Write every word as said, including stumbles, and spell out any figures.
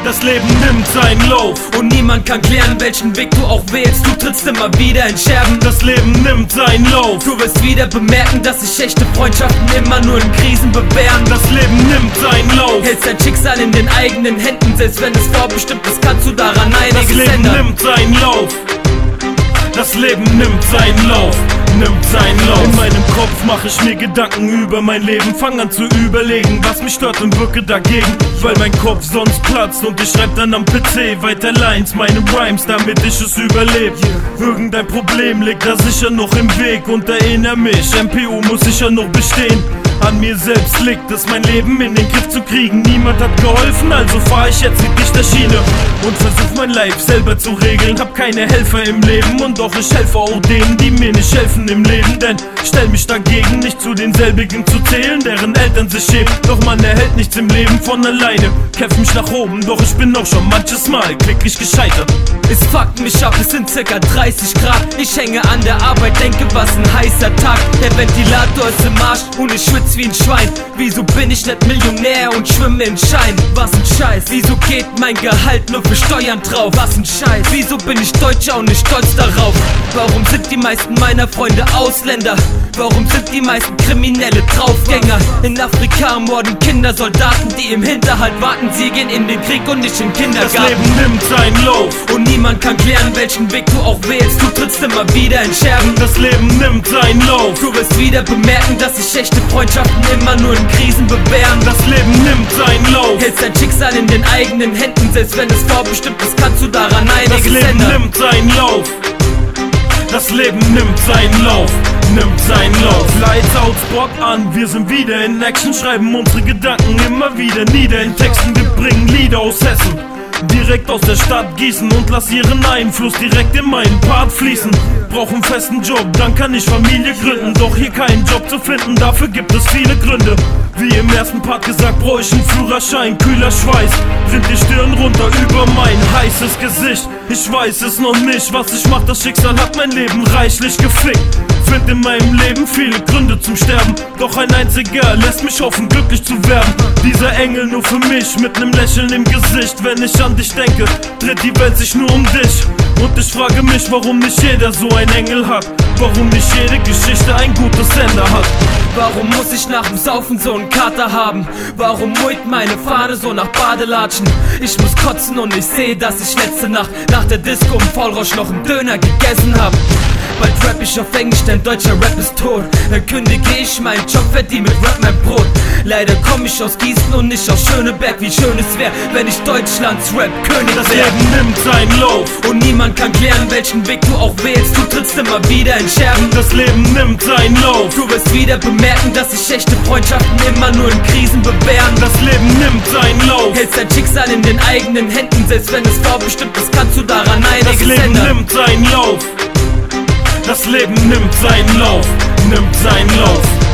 Das Leben nimmt seinen Lauf und niemand kann klären, welchen Weg du auch wählst. Du trittst immer wieder in Scherben. Das Leben nimmt seinen Lauf. Du wirst wieder bemerken, dass sich echte Freundschaften immer nur in Krisen bewähren. Das Leben nimmt seinen Lauf. Hältst dein Schicksal in den eigenen Händen, selbst wenn es vorbestimmt ist, kannst du daran einiges ändern. Das Leben ändern. nimmt seinen Lauf. Das Leben nimmt seinen Lauf, nimmt seinen Lauf. In meinem Kopf mache ich mir Gedanken über mein Leben. Fang an zu überlegen, was mich stört und wirke dagegen. Weil mein Kopf sonst platzt und ich schreib dann am P C weiter Lines, meine Rhymes, damit ich es überlebe. Irgendein Problem liegt da sicher noch im Weg und erinnere mich, M P U muss sicher noch bestehen. An mir selbst liegt es, mein Leben in den Griff zu kriegen. Niemand hat geholfen, also fahr ich jetzt die dichter Schiene und versuch mein Life selber zu regeln. Hab keine Helfer im Leben und doch ich helfe auch denen, die mir nicht helfen im Leben. Denn stell mich dagegen, nicht zu denselbigen zu zählen, deren Eltern sich schämen. Doch man erhält nichts im Leben von alleine. Kämpf mich nach oben, doch ich bin auch schon manches Mal kläglich gescheitert. Es fuckt mich ab, es sind circa dreißig Grad. Ich hänge an der Arbeit, denke, was ein heißer Tag. Der Ventilator ist im Arsch und ich schwitz wie ein Schwein. Wieso bin ich nicht Millionär und schwimme in Schein? Was ein Scheiß, wieso geht mein Gehalt nur für Steuern drauf? Was ein Scheiß, wieso bin ich Deutscher und nicht stolz darauf? Warum sind die meisten meiner Freunde Ausländer? Warum sind die meisten Kriminelle Draufgänger? In Afrika morden Kinder Soldaten, die im Hinterhalt warten. Sie gehen in den Krieg und nicht in den Kindergarten. Das Leben nimmt seinen Lauf und niemand kann klären, welchen Weg du auch wählst. Du trittst immer wieder in Scherben. Das Leben nimmt seinen Lauf. Du wirst wieder bemerken, dass sich echte Freundschaften immer nur in Krisen bewähren. Das Leben nimmt seinen Lauf. Hältst dein Schicksal in den eigenen Händen, selbst wenn es vorbestimmt ist, kannst du daran einiges ändern. Das Leben ändern. nimmt seinen Lauf. Das Leben nimmt seinen Lauf, nimmt seinen Lauf. Lights out, Spot an, wir sind wieder in Action. Schreiben unsere Gedanken immer wieder nieder in Texten. Wir bringen Lieder aus Hessen, direkt aus der Stadt Gießen und lass ihren Einfluss direkt in meinen Part fließen. Brauch einen festen Job, dann kann ich Familie gründen. Doch hier keinen Job zu finden, dafür gibt es viele Gründe. Wie im ersten Part gesagt, brauch ich einen Führerschein. Kühler Schweiß rinnt die Stirn runter über mein heißes Gesicht. Ich weiß es noch nicht, was ich mach, das Schicksal hat mein Leben reichlich gefickt. Find in meinem Leben viele Gründe zum Sterben, doch ein einziger lässt mich hoffen, glücklich zu werden. Dieser Engel nur für mich, mit nem Lächeln im Gesicht. Wenn ich an dich denke, dreht die Welt sich nur um dich. Und ich frage mich, warum nicht jeder so ein Engel hat. Warum nicht jede Geschichte ein gutes Ende hat. Warum muss ich nach dem Saufen so einen Kater haben? Warum muit meine Fahne so nach Badelatschen? Ich muss kotzen und ich sehe, dass ich letzte Nacht nach der Disco im Vollrausch noch einen Döner gegessen hab. Bald rap ich auf Englisch, denn deutscher Rap ist tot. Dann kündige ich meinen Job, verdien mit Rap mein Brot. Leider komm ich aus Gießen und nicht aus Schöneberg. Wie schön es wär, wenn ich Deutschlands Rap-König wär. Das Leben nimmt seinen Lauf und niemand kann klären, welchen Weg du auch wählst. Du trittst immer wieder in Scherben. Das Leben nimmt seinen Lauf. Du wirst wieder bemerken, dass sich echte Freundschaften immer nur in Krisen bewähren. Das Leben nimmt seinen Lauf. Hältst dein Schicksal in den eigenen Händen, selbst wenn es vorbestimmt ist, kannst du daran einiges ändern. Das Leben ändern. nimmt seinen Lauf. Das Leben nimmt seinen Lauf, nimmt seinen Lauf.